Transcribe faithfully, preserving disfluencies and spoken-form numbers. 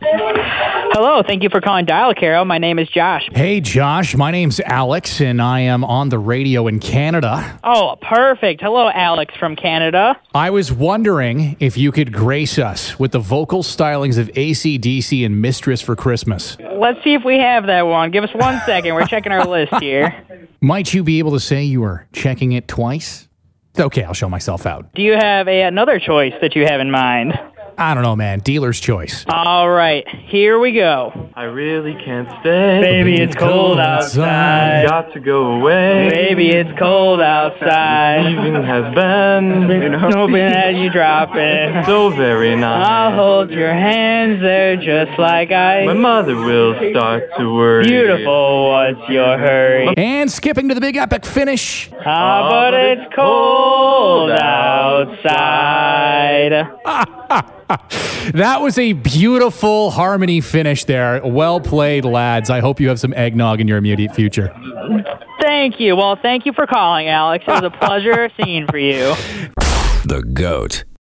Hello, thank you for calling Dial-A-Caro. My name is Josh. Hey, Josh. My name's Alex, and I am on the radio in Canada. Oh, perfect. Hello, Alex from Canada. I was wondering if you could grace us with the vocal stylings of A C D C and Mistress for Christmas. Let's see if we have that one. Give us one second. We're checking our list here. Might you be able to say you are checking it twice? Okay, I'll show myself out. Do you have a, another choice that you have in mind? I don't know, man. Dealer's choice. All right, here we go. I really can't stay. Baby, it's cold outside. Got to go away. Baby, it's cold outside. Leaving has been, Hoping that you drop it. so very nice. I'll hold your hands there just like I... My mother will start to worry. Beautiful, what's your hurry? And skipping to the big epic finish. Ah, but it's cold outside. That was a beautiful harmony finish there. Well played, lads. I hope you have some eggnog in your immediate future. Thank you. Well, thank you for calling, Alex. It was a pleasure seeing for you. The GOAT.